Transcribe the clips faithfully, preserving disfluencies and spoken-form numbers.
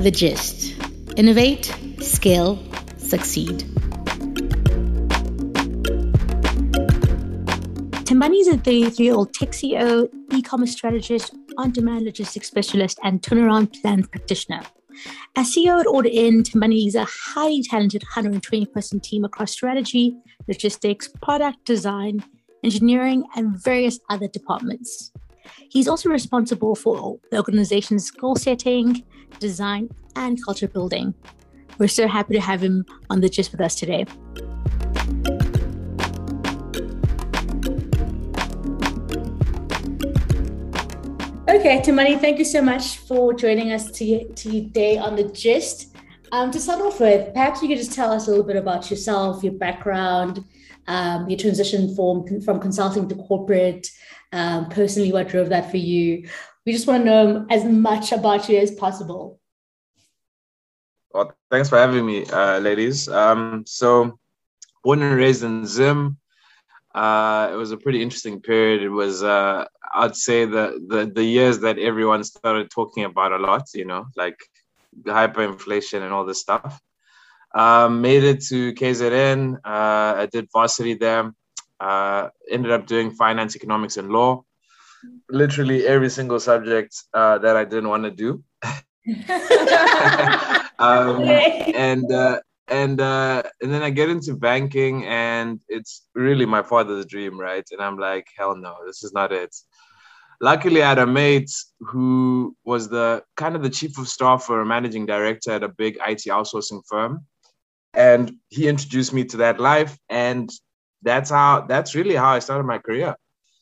The Gist. Innovate, scale, succeed. Tembani is a thirty-three-year-old tech C E O, e-commerce strategist, on-demand logistics specialist, and turnaround plan practitioner. As C E O at OrderIn, Tembani is a highly talented one hundred twenty person team across strategy, logistics, product design, engineering, and various other departments. He's also responsible for the organization's goal setting, design, and culture building. We're so happy to have him on The Gist with us today. Okay, Tembani, thank you so much for joining us to, today on The Gist. Um, to start off with, perhaps you could just tell us a little bit about yourself, your background, um, your transition from, from consulting to corporate, um, personally, what drove that for you. We just want to know as much about you as possible. Well, thanks for having me, uh, ladies. Um, so, born and raised in Zim. Uh, it was a pretty interesting period. It was, uh, I'd say, the, the the years that everyone started talking about a lot, you know, like hyperinflation and all this stuff. Um, made it to K Z N. Uh, I did varsity there. Uh, ended up doing finance, economics, and law. Literally every single subject uh, that I didn't want to do. um, and uh, and uh, and then I get into banking, and it's really my father's dream, right? And I'm like, hell no, this is not it. Luckily, I had a mate who was the kind of the chief of staff or managing director at a big I T outsourcing firm, and he introduced me to that life, and that's how that's really how I started my career.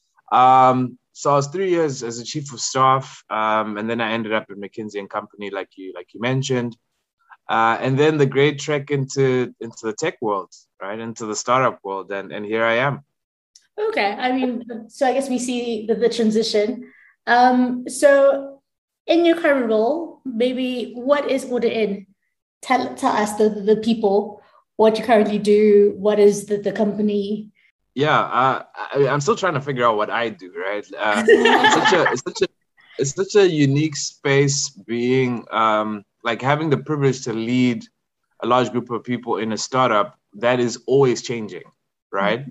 Um, so I was three years as a chief of staff, um, and then I ended up at McKinsey and Company, like you like you mentioned. Uh, and then the great trek into into the tech world, right, into the startup world, and and here I am. Okay, I mean, so I guess we see the, the transition. Um, so, in your current role, maybe what is OrderIn? Tell tell us the the people what you currently do. What is the the company? Yeah, uh, I, I'm still trying to figure out what I do. Right, uh, it's such a it's such a it's such a unique space being. Um, like having the privilege to lead a large group of people in a startup that is always changing, right? Mm-hmm.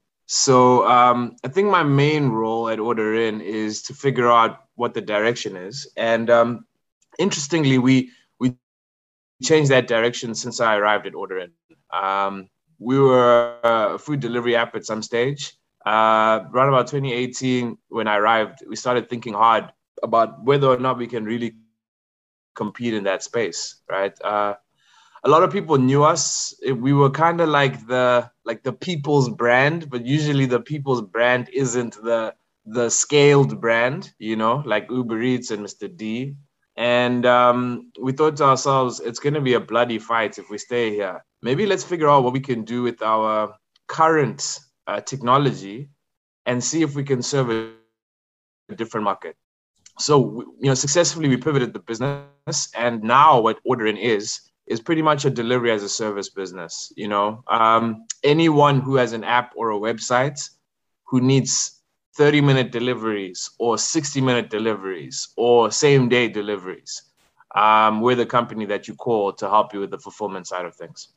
So um, I think my main role at OrderIn is to figure out what the direction is. And um, interestingly, we we changed that direction since I arrived at OrderIn. Um, we were a food delivery app at some stage. Uh, around about twenty eighteen, when I arrived, we started thinking hard about whether or not we can really compete in that space, right? Uh, a lot of people knew us. We were kind of like the like the people's brand, but usually the people's brand isn't the the scaled brand, you know, like Uber Eats and Mister D. And um, we thought to ourselves, it's going to be a bloody fight if we stay here. Maybe let's figure out what we can do with our current uh, technology and see if we can serve a different market. So, you know, successfully we pivoted the business, and now what OrderIn is, is pretty much a delivery as a service business. You know, um, anyone who has an app or a website who needs thirty minute deliveries or sixty minute deliveries or same day deliveries, um, we're the company that you call to help you with the fulfillment side of things.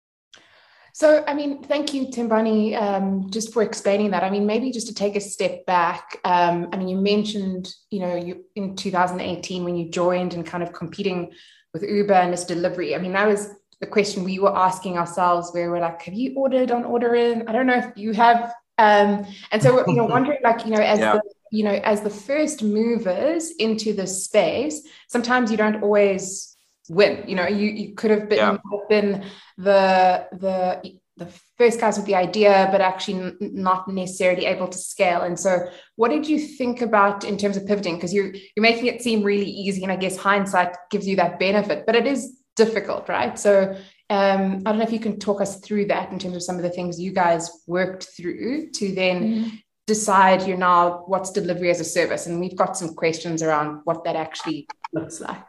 So, I mean, thank you, Tembani, um, just for explaining that. I mean, maybe just to take a step back, um, I mean, you mentioned, you know, you in two thousand eighteen when you joined and kind of competing with Uber and this delivery. I mean, that was the question we were asking ourselves, where we're like, have you ordered on OrderIn? I don't know if you have. Um, and so, you know, wondering, like, you know, as yeah. the, you know, as the first movers into this space, sometimes you don't always win. You know, you you could have been yeah. been the the the first guys with the idea, but actually n- not necessarily able to scale. And so, what did you think about in terms of pivoting? Because you're you're making it seem really easy, and I guess hindsight gives you that benefit, but it is difficult, right? So, um, I don't know if you can talk us through that in terms of some of the things you guys worked through to then mm-hmm. decide you're now what's delivery as a service, and we've got some questions around what that actually looks like.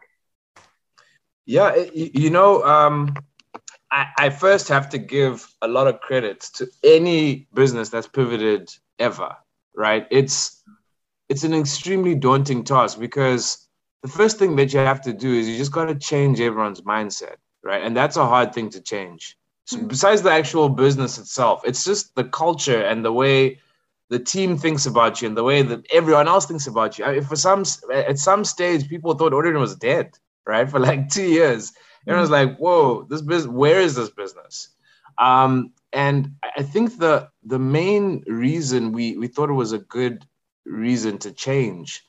Yeah, you know, um, I, I first have to give a lot of credit to any business that's pivoted ever, right? It's it's an extremely daunting task because the first thing that you have to do is you just got to change everyone's mindset, right? And that's a hard thing to change. So besides the actual business itself, it's just the culture and the way the team thinks about you and the way that everyone else thinks about you. I mean, for some, at some stage, people thought Ordering was dead, right? For like two years. Everyone was like, whoa, this business, where is this business? Um, and I think the the main reason we, we thought it was a good reason to change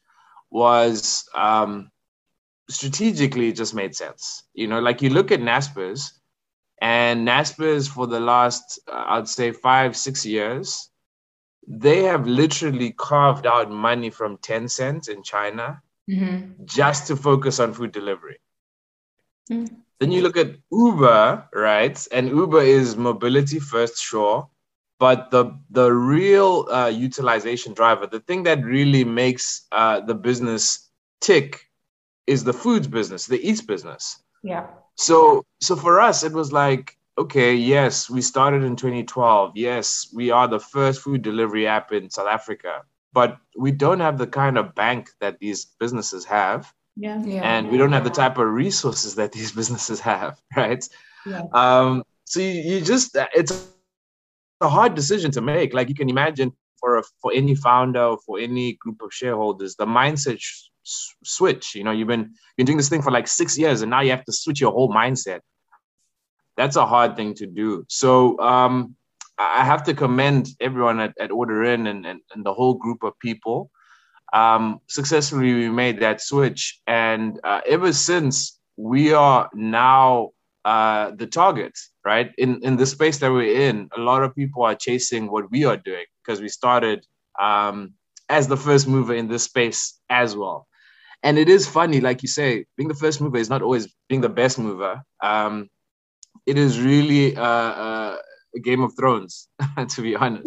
was um, strategically it just made sense. You know, like you look at Naspers, and Naspers for the last, uh, I'd say five, six years, they have literally carved out money from Tencent in China mm-hmm. just to focus on food delivery. Mm-hmm. Then you look at Uber, right? And Uber is mobility first, sure. But the the real uh, utilization driver, the thing that really makes uh, the business tick is the foods business, the eats business. Yeah. So so for us, it was like, okay, yes, we started in twenty twelve. Yes, we are the first food delivery app in South Africa. But we don't have the kind of bank that these businesses have. Yeah. yeah. And we don't have the type of resources that these businesses have, right? Yeah. Um, so you, you just, it's a hard decision to make. Like you can imagine for a, for any founder or for any group of shareholders, the mindset sh- switch, you know, you've been, been doing this thing for like six years and now you have to switch your whole mindset. That's a hard thing to do. So um, I have to commend everyone at, at Orderin and, and, and the whole group of people. Um, successfully, we made that switch. And uh, ever since, we are now uh, the target, right? In, in the space that we're in, a lot of people are chasing what we are doing because we started um, as the first mover in this space as well. And it is funny, like you say, being the first mover is not always being the best mover. Um, it is really uh, uh, a Game of Thrones, to be honest.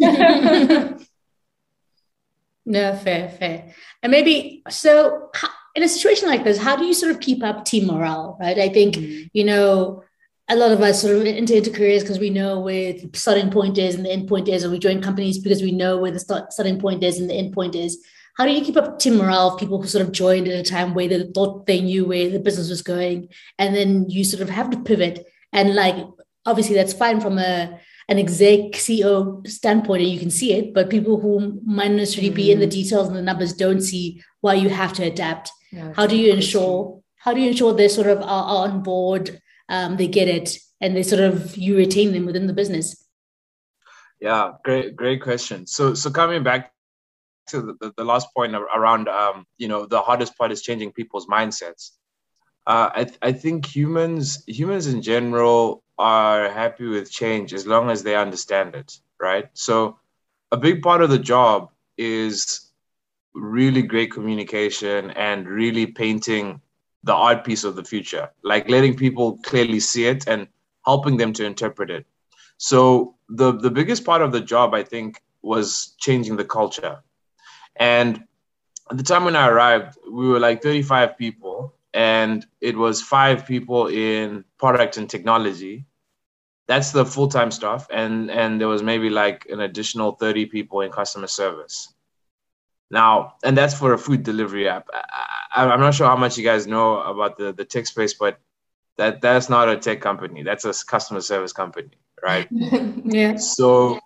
No, fair, fair. And maybe, so how, in a situation like this, how do you sort of keep up team morale, right? I think, mm-hmm. you know, a lot of us sort of enter into careers because we know where the starting point is and the end point is, or we join companies because we know where the start, starting point is and the end point is. How do you keep up team morale of people who sort of joined at a time where they thought they knew where the business was going, and then you sort of have to pivot? And like, obviously that's fine from a an exec C E O standpoint and you can see it, but people who might not necessarily mm-hmm. be in the details and the numbers don't see why you have to adapt. Yeah, how do you ensure, how do you ensure they sort of are, are on board, um, they get it, and they sort of, you retain them within the business? Yeah, great, great question. So, so coming back to the, the last point around, um, you know, the hardest part is changing people's mindsets. Uh, I, th- I think humans, humans in general are happy with change as long as they understand it, right? So a big part of the job is really great communication and really painting the art piece of the future, like letting people clearly see it and helping them to interpret it. So the, the biggest part of the job, I think, was changing the culture. And at the time when I arrived, we were like thirty-five people. And it was five people in product and technology. That's the full-time stuff. And, and there was maybe like an additional thirty people in customer service. Now, and that's for a food delivery app. I, I'm not sure how much you guys know about the, the tech space, but that, that's not a tech company. That's a customer service company, right? Yeah. So,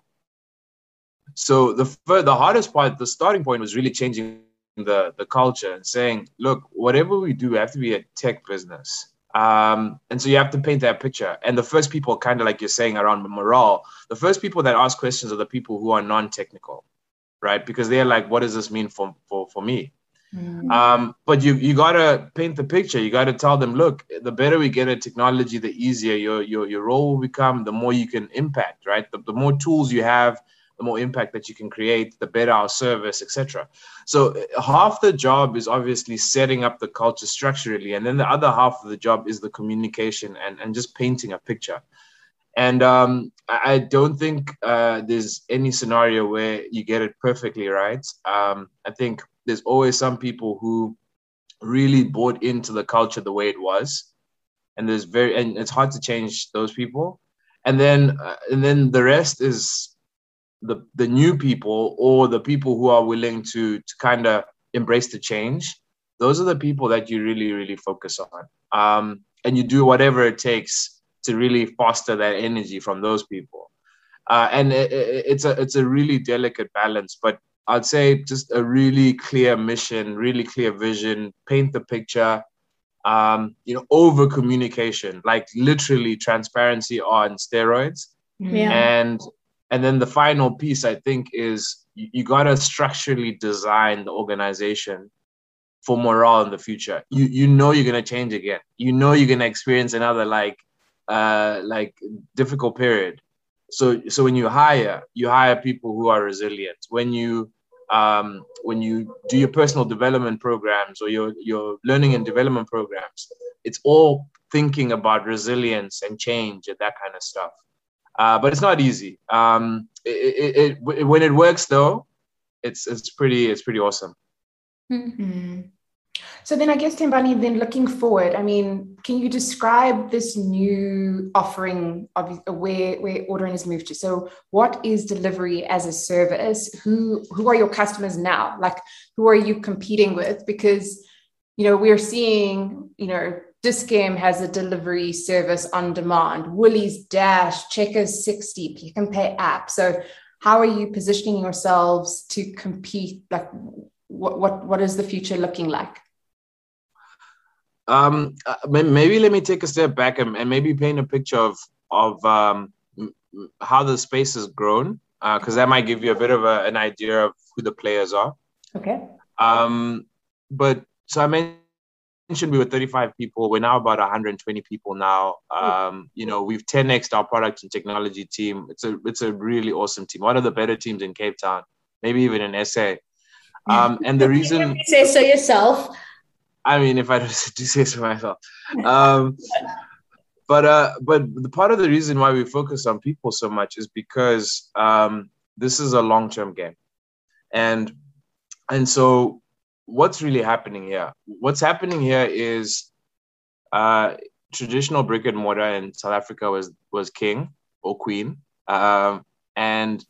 so the, the hardest part, the starting point was really changing the the culture and saying, look, whatever we do, we have to be a tech business. Um, and so you have to paint that picture. And the first people, kind of like you're saying around morale, the first people that ask questions are the people who are non-technical, right? Because they're like, what does this mean for, for, for me? Mm. Um, but you you got to paint the picture. You got to tell them, look, the better we get at technology, the easier your, your, your role will become, the more you can impact, right? The, the more tools you have, the more impact that you can create, the better our service, et cetera. So half the job is obviously setting up the culture structurally. And then the other half of the job is the communication and, and just painting a picture. And um, I don't think uh, there's any scenario where you get it perfectly right. Um, I think there's always some people who really bought into the culture the way it was. And there's very, and it's hard to change those people. And then, uh, and then the rest is the the new people or the people who are willing to to kind of embrace the change. those are the people that you really, really focus on. Um, and you do whatever it takes to really foster that energy from those people. Uh, and it, it, it's a it's a really delicate balance, but I'd say just a really clear mission, really clear vision, paint the picture, um, you know, over communication, like literally transparency on steroids. Yeah. And and then the final piece, I think, is you, you got to structurally design the organization for morale in the future. You you know you're gonna change again. You know you're gonna experience another like uh like difficult period. So so when you hire, you hire people who are resilient. When you um when you do your personal development programs or your your learning and development programs, it's all thinking about resilience and change and that kind of stuff. Uh, but it's not easy. Um, it, it, it when it works though, it's it's pretty it's pretty awesome. Mm-hmm. So then I guess, Tembani, then looking forward, I mean, can you describe this new offering of where, where Ordering has moved to? So what is delivery as a service? Who who are your customers now? Like, who are you competing with? Because, you know, we're seeing, you know, Dis-Chem has a delivery service on demand, Woolies Dash, Checkers sixty, Pick n Pay app. So how are you positioning yourselves to compete? Like, what what what is the future looking like? Um, maybe let me take a step back and, and maybe paint a picture of of um, how the space has grown, because uh, that might give you a bit of a, an idea of who the players are. Okay. Um, but so I mentioned we were thirty-five people. We're now about one hundred twenty people now. Um, you know, we've ten x'd our product and technology team. It's a it's a really awesome team. One of the better teams in Cape Town, maybe even in S A. Um, and the reason you say so yourself. I mean, if I do say so myself. Um, but uh, but the part of the reason why we focus on people so much is because um, this is a long-term game. And and so what's really happening here? What's happening here is uh, traditional brick and mortar in South Africa was was king or queen. Um, and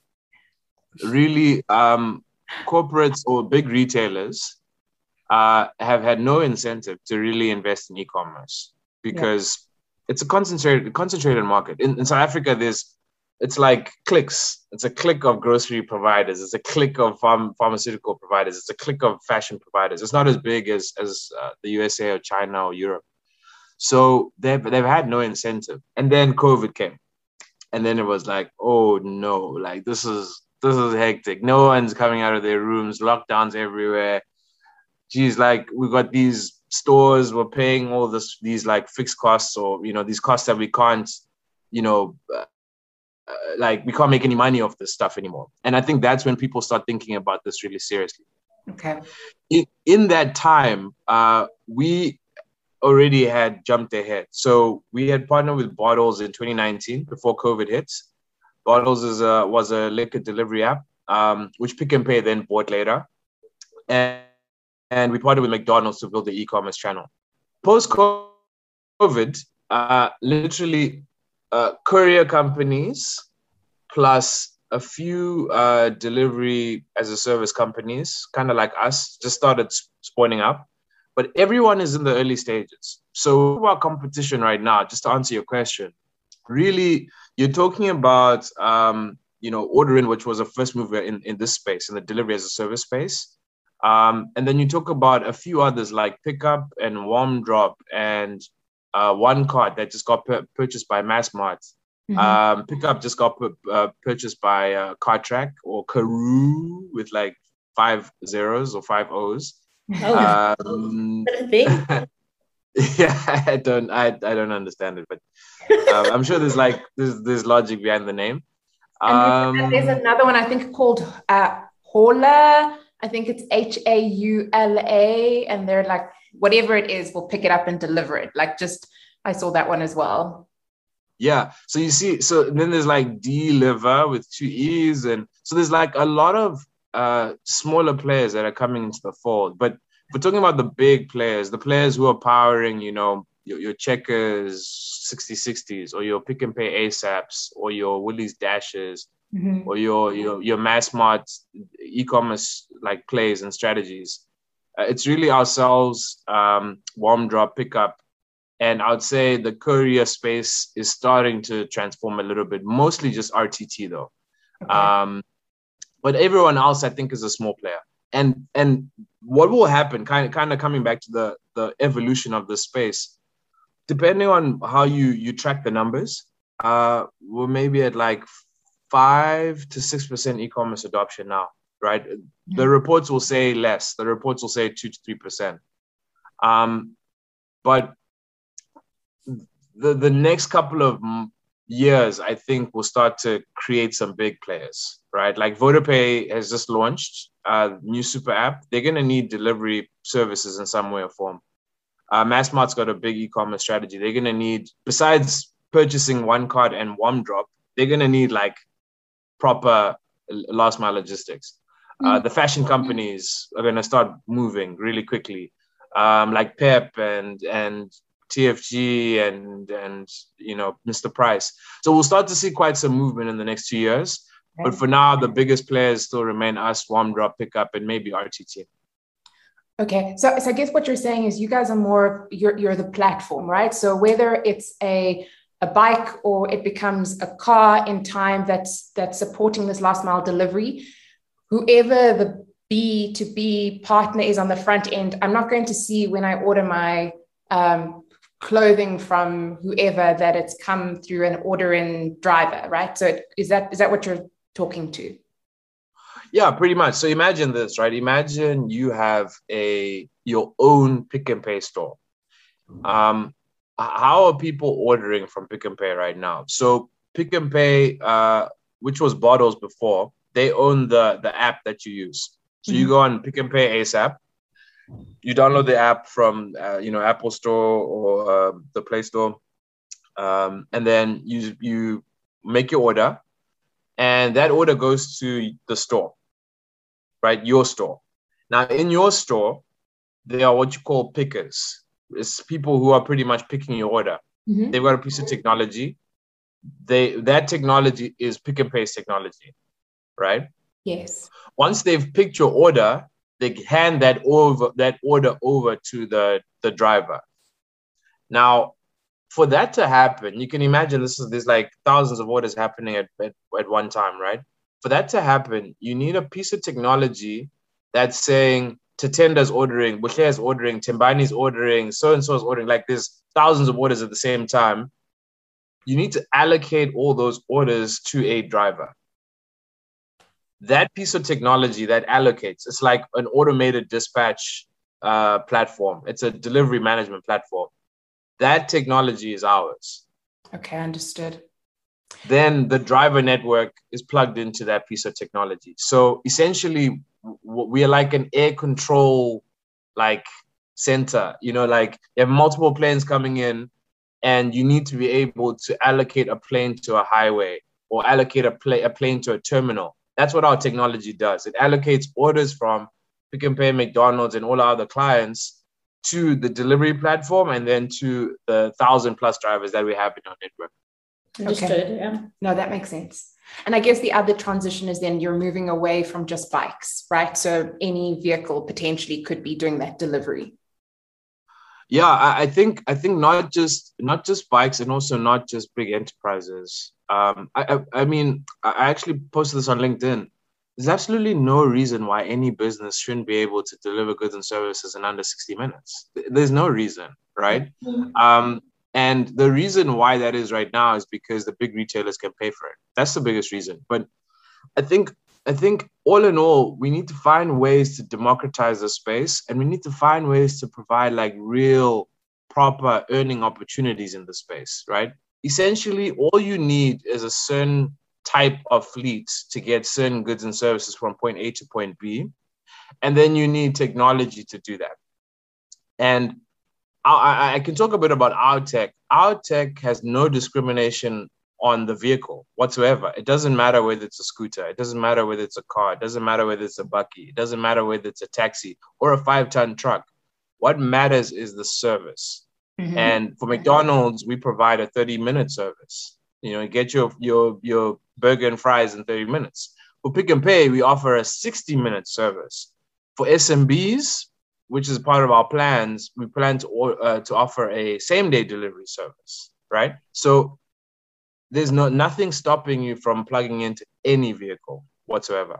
really um, corporates or big retailers Uh, have had no incentive to really invest in e-commerce because yeah. it's a concentrated concentrated market. In, in South Africa, there's it's like clicks. It's a click of grocery providers. It's a click of farm, pharmaceutical providers. It's a click of fashion providers. It's not as big as as uh, the U S A or China or Europe. So they've they've had no incentive. And then COVID came, and then it was like, oh no, like this is this is hectic. No one's coming out of their rooms. Lockdowns everywhere. Geez, like we got these stores, we're paying all this, these like fixed costs or, you know, these costs that we can't, you know, uh, uh, like we can't make any money off this stuff anymore. And I think that's when people start thinking about this really seriously. Okay. In, in that time, uh, we already had jumped ahead. So we had partnered with Bottles in twenty nineteen before COVID hit. Bottles is a, was a liquor delivery app, um, which Pick n Pay then bought later. And And we partnered with McDonald's to build the e-commerce channel. Post-COVID, uh, literally uh, courier companies plus a few uh, delivery as a service companies, kind of like us, just started spawning up. But everyone is in the early stages. So our competition right now, just to answer your question, really, you're talking about, um, you know, Ordering, which was a first mover in, in this space, in the delivery as a service space. Um, and then you talk about a few others like Pickup and Warm Drop and uh, One Cart that just got pur- purchased by Massmart. Mm-hmm. Um, Pickup just got pu- uh, purchased by uh, Cartrack or Karoo with like five zeros or five O's. Oh, um, yeah, I don't, I, I don't understand it, but um, I'm sure there's like there's there's logic behind the name. Um, and there's another one I think called uh, Hola. I think it's H A U L A, and they're like, whatever it is, we'll pick it up and deliver it. Like just, I saw that one as well. Yeah. So you see, so then there's like Deliver with two E's. And so there's like a lot of uh, smaller players that are coming into the fold. But we're talking about the big players, the players who are powering, you know, your, your Checkers sixty sixties or your Pick n Pay ASAPs or your Woolies Dashes. Mm-hmm. Or your your your Massmart e-commerce like plays and strategies. Uh, it's really ourselves, um, warm drop, pickup. And I would say the courier space is starting to transform a little bit, mostly just R T T though. Okay. Um, but everyone else, I think, is a small player. And and what will happen, kind of kind of coming back to the, the evolution of the space, depending on how you, you track the numbers, uh, we're maybe at like five to six percent e-commerce adoption now, right? Mm-hmm. The reports will say less. The reports will say two to three percent. Um, but the the next couple of years, I think, will start to create some big players, right? Like VodaPay has just launched a new super app. They're going to need delivery services in some way or form. Uh, Massmart's got a big e-commerce strategy. They're going to need, besides purchasing one card and one drop, they're going to need like proper last mile logistics. Mm-hmm. Uh, the fashion companies are going to start moving really quickly, um, like Pep and and T F G and and you know Mister Price. So we'll start to see quite some movement in the next two years. Okay. But for now, the biggest players still remain us, Warm Drop, Pickup, and maybe R T T. Okay, so, so I guess what you're saying is you guys are more, you're, you're the platform, right? So whether it's a, a bike or it becomes a car in time that's, that's supporting this last mile delivery, whoever the B to B partner is on the front end, I'm not going to see when I order my um, clothing from whoever that it's come through an ordering driver, right? So it, is that is that what you're talking to? Yeah, pretty much. So imagine this, right? Imagine you have a your own Pick n Pay store. Um, how are people ordering from Pick n Pay right now? So Pick n Pay, uh, which was Bottles before, they own the, the app that you use. So mm-hmm. you go on Pick n Pay ASAP. You download the app from uh, you know Apple Store or uh, the Play Store, um, and then you you make your order, and that order goes to the store. Right, your store. Now, in your store, there are what you call pickers. It's people who are pretty much picking your order. Mm-hmm. They've got a piece of technology. They that technology is Pick n Pay's technology, right? Yes. Once they've picked your order, they hand that over that order over to the, the driver. Now, for that to happen, you can imagine this is there's like thousands of orders happening at, at, at one time, right? For that to happen, you need a piece of technology that's saying Tatenda's ordering, Bukhe's ordering, Timbani's ordering, so-and-so's ordering, like there's thousands of orders at the same time. You need to allocate all those orders to a driver. That piece of technology that allocates, it's like an automated dispatch uh, platform. It's a delivery management platform. That technology is ours. Okay, understood. Then the driver network is plugged into that piece of technology. So essentially, we are like an air control like center. You know, like you have multiple planes coming in, and you need to be able to allocate a plane to a highway or allocate a, pla- a plane to a terminal. That's what our technology does. It allocates orders from Pick n Pay, McDonald's, and all our other clients to the delivery platform and then to the thousand plus drivers that we have in our network. Understood. Okay. Yeah. No, that makes sense. And I guess the other transition is then you're moving away from just bikes, right? So any vehicle potentially could be doing that delivery. Yeah, I, I think I think not just not just bikes and also not just big enterprises. Um, I, I I mean, I actually posted this on LinkedIn. There's absolutely no reason why any business shouldn't be able to deliver goods and services in under sixty minutes. There's no reason, right? Mm-hmm. Um, And the reason why that is right now is because the big retailers can pay for it. That's the biggest reason. But I think I think all in all, we need to find ways to democratize the space, and we need to find ways to provide like real, proper earning opportunities in the space, right? Essentially, all you need is a certain type of fleet to get certain goods and services from point A to point B. And then you need technology to do that. And I, I can talk a bit about our tech. Our tech has no discrimination on the vehicle whatsoever. It doesn't matter whether it's a scooter. It doesn't matter whether it's a car. It doesn't matter whether it's a bucky. It doesn't matter whether it's a taxi or a five-ton truck. What matters is the service. Mm-hmm. And for McDonald's, we provide a thirty-minute service. You know, you get your, your, your burger and fries in thirty minutes. For Pick n Pay, we offer a sixty-minute service. For S M Bs, which is part of our plans, we plan to uh, to offer a same day delivery service, right? So there's no nothing stopping you from plugging into any vehicle whatsoever.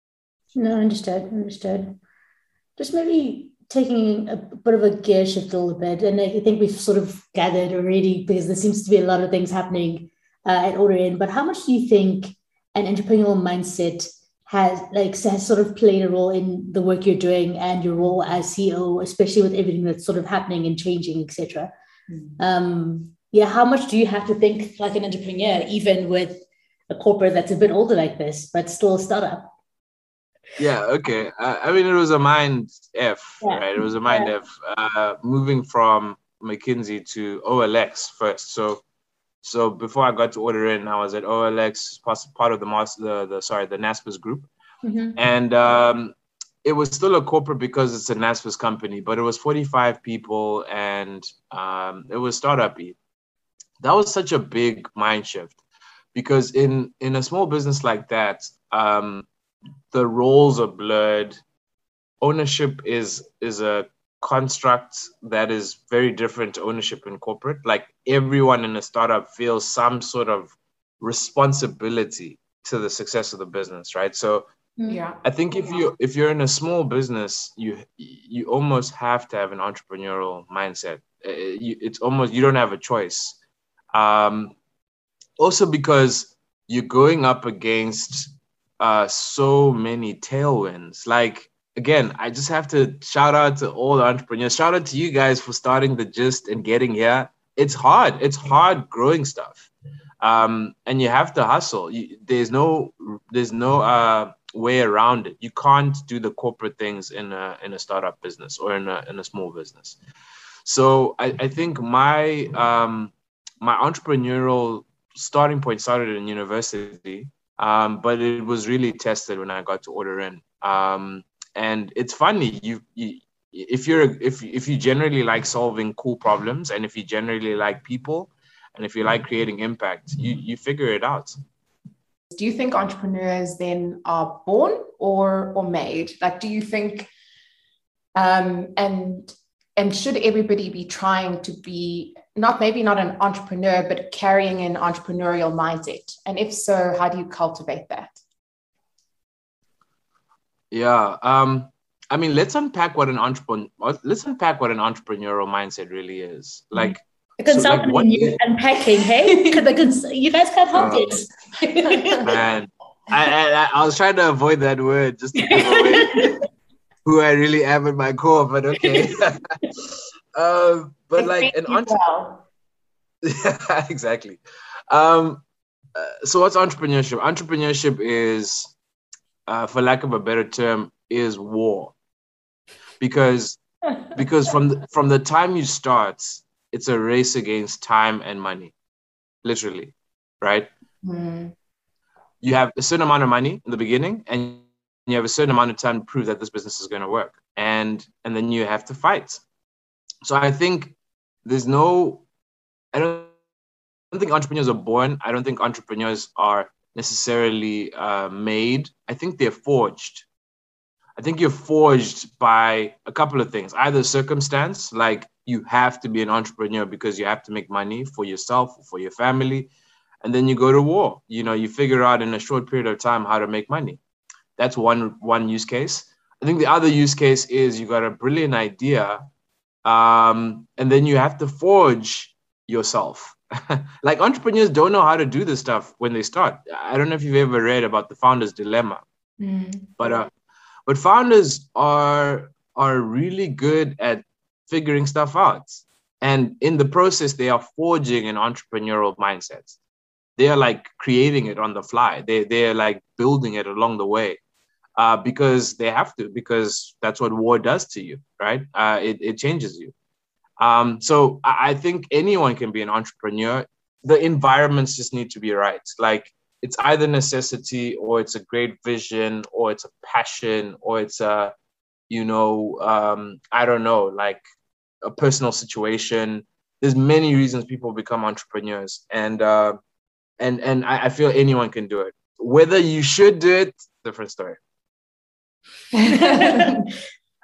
No, understood, understood. Just maybe taking a bit of a gear shift a little bit, and I think we've sort of gathered already because there seems to be a lot of things happening uh, at Order In. But how much do you think an entrepreneurial mindset has like has sort of played a role in the work you're doing and your role as C E O, especially with everything that's sort of happening and changing, et cetera? Mm-hmm. Um, yeah, how much do you have to think like an entrepreneur, even with a corporate that's a bit older like this, but still a startup? Yeah, okay. Uh, I mean, it was a mind F, yeah. right? It was a mind yeah. F. Uh, moving from McKinsey to O L X first. So, so before I got to Order In, I was at O L X, part of the the, the sorry the Naspers group, mm-hmm. and um, it was still a corporate because it's a Naspers company, but it was forty-five people, and um, it was startup-y. That was such a big mind shift, because in in a small business like that, um, the roles are blurred. Ownership is is a construct that is very different to ownership in corporate. Like everyone in a startup feels some sort of responsibility to the success of the business, right? So yeah, I think if you if you're in a small business, you you almost have to have an entrepreneurial mindset. It's almost, you don't have a choice. Um, also because you're going up against uh, so many tailwinds. Like, again, I just have to shout out to all the entrepreneurs. Shout out to you guys for starting The Gist and getting here. It's hard. It's hard growing stuff. Um, and you have to hustle. You, there's no, there's no uh, way around it. You can't do the corporate things in a in a startup business or in a in a small business. So I, I think my um, my entrepreneurial starting point started in university, um, but it was really tested when I got to Order In. Um, and it's funny, you, you if you're if if you generally like solving cool problems, and if you generally like people, and if you like creating impact, you you figure it out. Do you think entrepreneurs then are born or or made? Like, do you think um, and and should everybody be trying to be not maybe not an entrepreneur, but carrying an entrepreneurial mindset? And if so, how do you cultivate that? Yeah, um, I mean, let's unpack what an entrepreneur. Let's unpack what an entrepreneurial mindset really is. Like, the consultant so like, in you is, unpacking, hey? the cons- you guys can't help uh, it. Man, I, I I was trying to avoid that word just to give away who I really am at my core, but okay. um, but like an entrepreneur. Yeah, exactly. Um, uh, so what's entrepreneurship? Entrepreneurship is, uh, for lack of a better term, is war. Because because from the, from the time you start, it's a race against time and money, literally, right? Mm. You have a certain amount of money in the beginning, and you have a certain amount of time to prove that this business is going to work, and and then you have to fight. So I think there's no, I don't, I don't think entrepreneurs are born. I don't think entrepreneurs are necessarily uh, made. I think they're forged. I think you're forged by a couple of things. Either circumstance, like you have to be an entrepreneur because you have to make money for yourself, for your family, and then you go to war. You know, you figure out in a short period of time how to make money. That's one one use case. I think the other use case is you got a brilliant idea, um, and then you have to forge yourself. Like, entrepreneurs don't know how to do this stuff when they start. I don't know if you've ever read about the founder's dilemma, mm. but uh, but founders are are really good at figuring stuff out, and in the process, they are forging an entrepreneurial mindset. They are like creating it on the fly. They they're like building it along the way, uh, because they have to. Because that's what war does to you, right? Uh, it it changes you. Um, so I, I think anyone can be an entrepreneur. The environments just need to be right. Like, it's either necessity, or it's a great vision, or it's a passion, or it's a, you know, um, I don't know, like a personal situation. There's many reasons people become entrepreneurs, and uh, and and I, I feel anyone can do it. Whether you should do it, different story.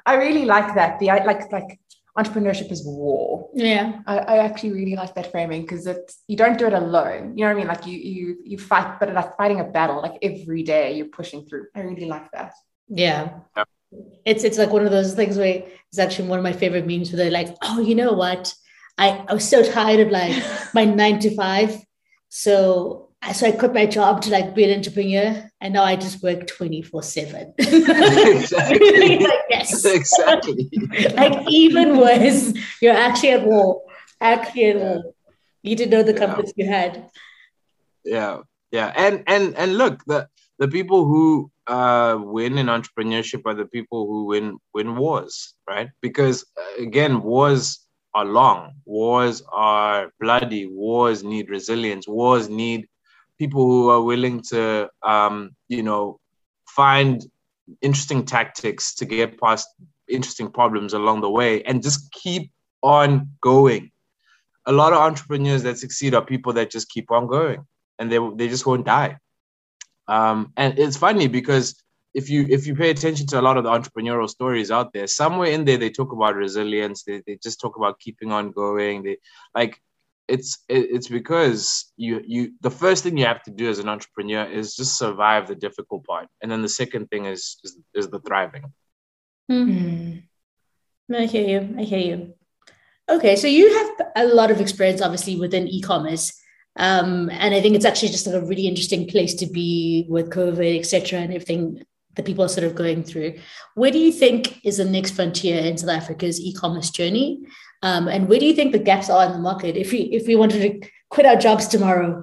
I really like that. The I like like entrepreneurship is war. Yeah. I, I actually really like that framing because it's you don't do it alone. You know what I mean? Like you you you fight, but like fighting a battle, like every day you're pushing through. I really like that. Yeah. yeah. It's it's like one of those things where it's actually one of my favorite memes where they're like, oh, you know what? I, I was so tired of like my nine to five. So so I quit my job to like be an entrepreneur, and now I just work twenty-four seven. Exactly. Like, yes. Exactly. Like even worse, you're actually at war. Actually at yeah. war. You didn't know the yeah. compass you had. Yeah. Yeah. And and and look, the the people who uh, win in entrepreneurship are the people who win win wars, right? Because uh, again, wars are long. Wars are bloody. Wars need resilience. Wars need people who are willing to, um, you know, find interesting tactics to get past interesting problems along the way and just keep on going. A lot of entrepreneurs that succeed are people that just keep on going and they they just won't die. Um, and it's funny because if you if you pay attention to a lot of the entrepreneurial stories out there, somewhere in there they talk about resilience. They they just talk about keeping on going. They like it's it, it's because you you the first thing you have to do as an entrepreneur is just survive the difficult part, and then the second thing is is, is the thriving. Mm-hmm. I hear you. I hear you. Okay, so you have a lot of experience, obviously, within e-commerce. Um, and I think it's actually just like a really interesting place to be with COVID, et cetera, and everything that people are sort of going through. Where do you think is the next frontier in South Africa's e-commerce journey? Um, and where do you think the gaps are in the market? If we if we wanted to quit our jobs tomorrow,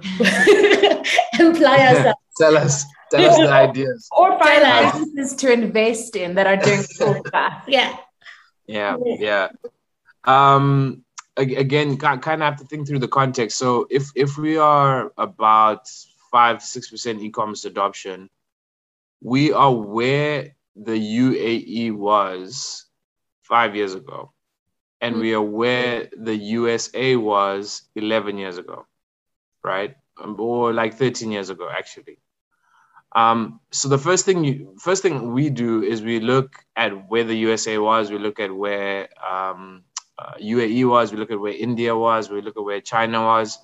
apply ourselves. Tell us, tell us the ideas. Or find businesses to invest in that are doing cool stuff. Yeah. Yeah, yeah. Um, again, kind of have to think through the context. So if if we are about five to six percent e-commerce adoption, we are where the U A E was five years ago, and mm-hmm. we are where the U S A was eleven years ago, right? Or like thirteen years ago, actually. Um, so the first thing you first thing we do is we look at where the U S A was, we look at where um, uh, U A E was, we look at where India was, we look at where China was,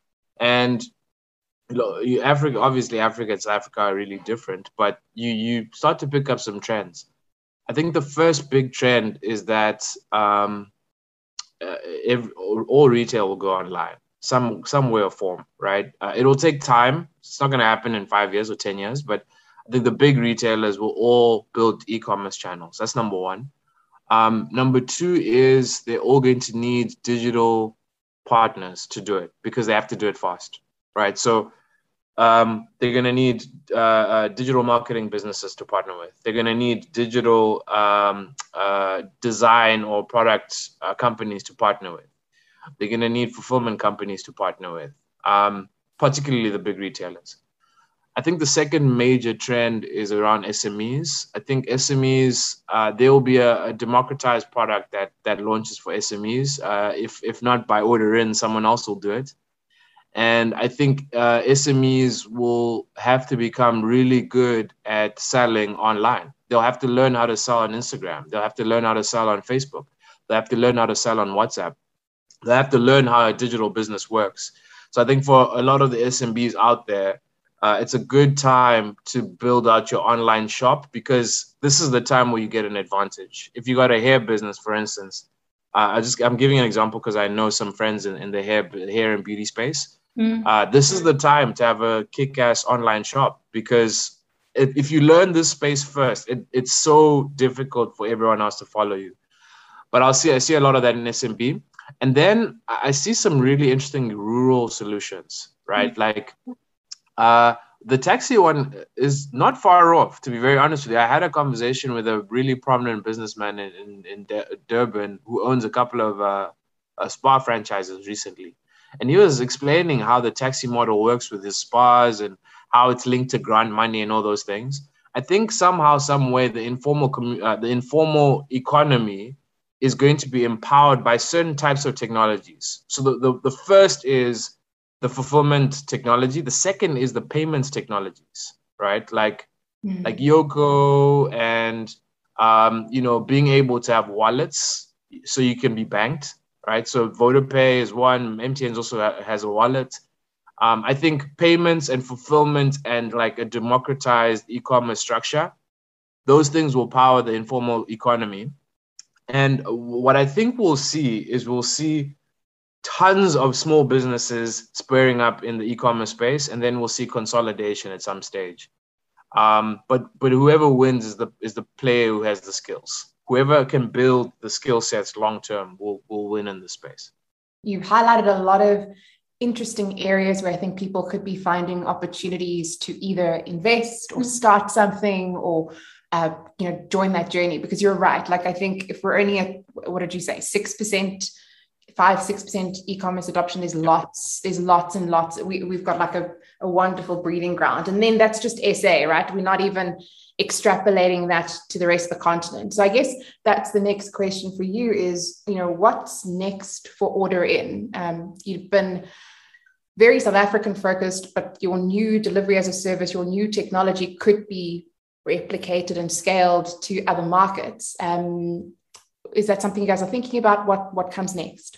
and you know, you, Africa, obviously Africa and South Africa are really different, but you you start to pick up some trends. I think the first big trend is that um, uh, every, all retail will go online, some some way or form, right? Uh, it will take time. It's not going to happen in five years or ten years, but I think the big retailers will all build e-commerce channels. That's number one. Um, number two is they're all going to need digital partners to do it because they have to do it fast, right? So um, they're going to need uh, uh, digital marketing businesses to partner with. They're going to need digital um, uh, design or product uh, companies to partner with. They're going to need fulfillment companies to partner with. Um, particularly the big retailers. I think the second major trend is around S M Es. I think S M Es, uh, there will be a, a democratized product that that launches for S M Es. Uh, if if not by order in, someone else will do it. And I think uh, S M Es will have to become really good at selling online. They'll have to learn how to sell on Instagram. They'll have to learn how to sell on Facebook. They'll have to learn how to sell on WhatsApp. They'll have to learn how a digital business works. So I think for a lot of the S M Bs out there, uh, it's a good time to build out your online shop because this is the time where you get an advantage. If you got a hair business, for instance, uh, I just I'm giving an example because I know some friends in, in the hair hair and beauty space. Mm. Uh, this is the time to have a kick-ass online shop because it, if you learn this space first, it, it's so difficult for everyone else to follow you. But I'll see I see a lot of that in S M B. And then I see some really interesting rural solutions, right? Like uh, the taxi one is not far off, to be very honest with you. I had a conversation with a really prominent businessman in, in, in Durban who owns a couple of uh, uh, spa franchises recently. And he was explaining how the taxi model works with his spas and how it's linked to grant money and all those things. I think somehow, some way, the informal commu- uh, the informal economy is going to be empowered by certain types of technologies. So the, the, the first is the fulfillment technology. The second is the payments technologies, right? Like, mm-hmm. like Yoko and Um, you know, being able to have wallets so you can be banked, right? So VodaPay is one. M T N also ha- has a wallet. Um, I think payments and fulfillment and like a democratized e-commerce structure, those things will power the informal economy. And what I think we'll see is we'll see tons of small businesses spurring up in the e-commerce space, and then we'll see consolidation at some stage. Um, but but whoever wins is the is the player who has the skills. Whoever can build the skill sets long term will will win in the space. You've highlighted a lot of interesting areas where I think people could be finding opportunities to either invest or start something or uh, you know join that journey. Because you're right. Like I think if we're only at, what did you say, six percent, five six percent e-commerce adoption, there's lots, there's lots and lots. We we've got like a, a wonderful breeding ground, and then that's just S A, right? We're not even extrapolating that to the rest of the continent. So I guess that's the next question for you is, you know, what's next for Order In? Um, you've been very South African focused, but your new delivery as a service, your new technology could be replicated and scaled to other markets. Um, is that something you guys are thinking about? What what comes next?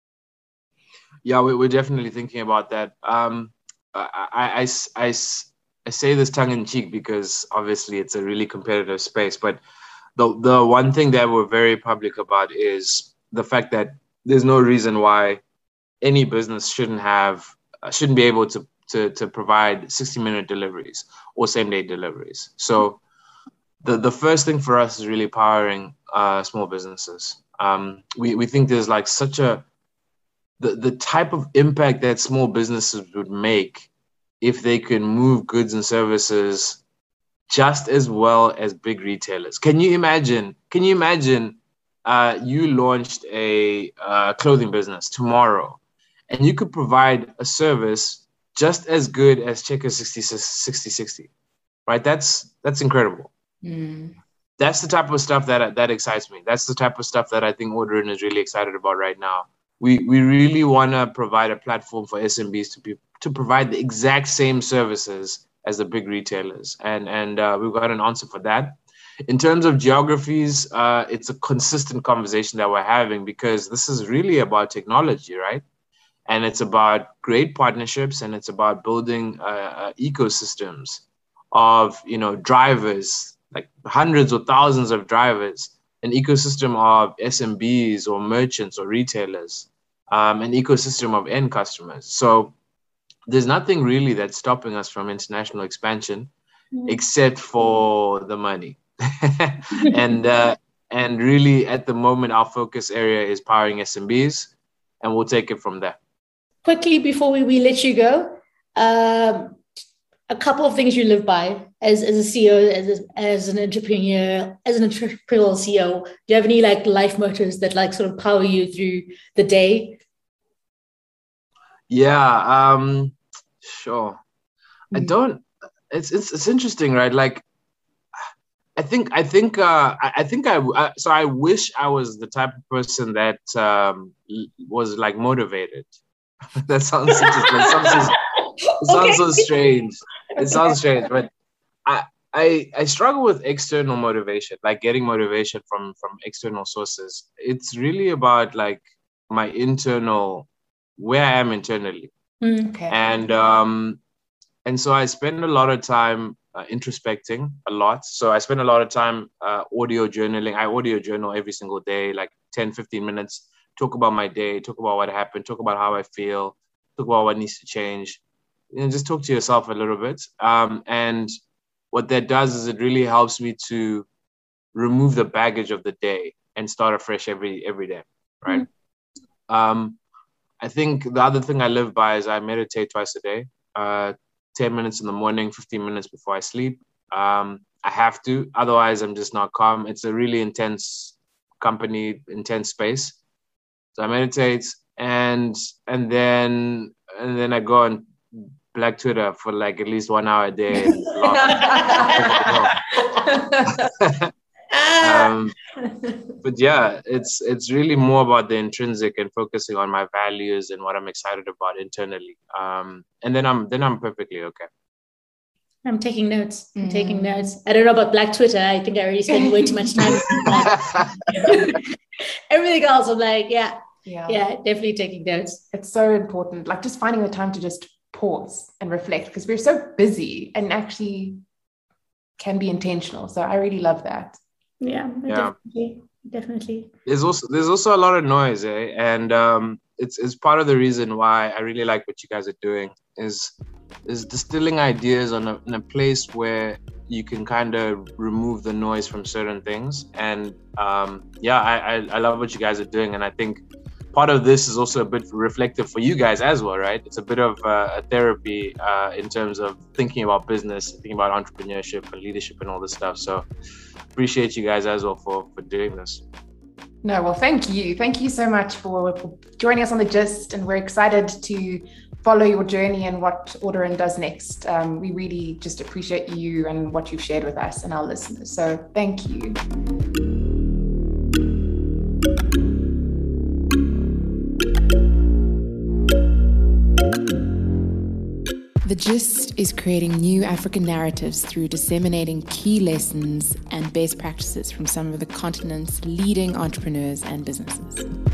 Yeah, we're definitely thinking about that. Um, I, I, I, I, I say this tongue in cheek because obviously it's a really competitive space. But the the one thing that we're very public about is the fact that there's no reason why any business shouldn't have shouldn't be able to to to provide sixty minute deliveries or same day deliveries. So the the first thing for us is really powering uh, small businesses. Um, we we think there's like such a the the type of impact that small businesses would make if they can move goods and services just as well as big retailers. Can you imagine? Can you imagine uh, you launched a uh, clothing business tomorrow, and you could provide a service just as good as Checker sixty sixty, right? That's that's incredible. Mm. That's the type of stuff that that excites me. That's the type of stuff that I think Order In is really excited about right now. We we really want to provide a platform for S M Bs to be to provide the exact same services as the big retailers, and and uh, we've got an answer for that. In terms of geographies, uh, it's a consistent conversation that we're having because this is really about technology, right? And it's about great partnerships, and it's about building uh, uh, ecosystems of you know drivers, like hundreds or thousands of drivers, an ecosystem of S M Bs or merchants or retailers, um, an ecosystem of end customers. So there's nothing really that's stopping us from international expansion mm-hmm. except for the money. and uh, and really at the moment, our focus area is powering S M Bs, and we'll take it from there. Quickly, before we, we let you go, um, a couple of things you live by as, as a C E O, as, as an entrepreneur, as an entrepreneurial C E O. Do you have any like life mottos that like sort of power you through the day? Yeah, um, sure. Mm-hmm. I don't, it's, it's, it's interesting, right? Like, I think, I think, uh, I, I think I, I, so I wish I was the type of person that um, was like motivated. that sounds such a, that sounds just, it sounds okay. so strange. It sounds strange, but I, I I struggle with external motivation, like getting motivation from from external sources. It's really about like my internal, where I am internally, okay. and um, and so I spend a lot of time uh, introspecting a lot. So I spend a lot of time uh, audio journaling. I audio journal every single day, like ten, fifteen minutes. Talk about my day, talk about what happened, talk about how I feel, talk about what needs to change. You know, just talk to yourself a little bit. Um, and what that does is it really helps me to remove the baggage of the day and start afresh every every day, right? Mm-hmm. Um, I think the other thing I live by is I meditate twice a day, uh, ten minutes in the morning, fifteen minutes before I sleep. Um, I have to, otherwise I'm just not calm. It's a really intense company, intense space. So I meditate, and and then and then I go on Black Twitter for like at least one hour a day. And um, but yeah, it's it's really more about the intrinsic and focusing on my values and what I'm excited about internally. Um, and then I'm then I'm perfectly okay. I'm taking notes. I'm mm. taking notes. I don't know about Black Twitter. I think I already spent way too much time on that. Everything else, I'm like, yeah, yeah, yeah, definitely taking notes. It's so important. Like just finding the time to just pause and reflect, because we're so busy and actually can be intentional. So I really love that. Yeah, yeah. definitely. Definitely. There's also there's also a lot of noise, eh? And um, it's it's part of the reason why I really like what you guys are doing is is distilling ideas on a, in a place where you can kind of remove the noise from certain things. And um, yeah, I, I I love what you guys are doing, and I think part of this is also a bit reflective for you guys as well, right? It's a bit of uh, a therapy uh, in terms of thinking about business, thinking about entrepreneurship and leadership and all this stuff. So appreciate you guys as well for, for doing this. No, well, thank you. Thank you so much for, for joining us on The Gist. And we're excited to follow your journey and what Orderin does next. Um, we really just appreciate you and what you've shared with us and our listeners. So thank you. The Gist is creating new African narratives through disseminating key lessons and best practices from some of the continent's leading entrepreneurs and businesses.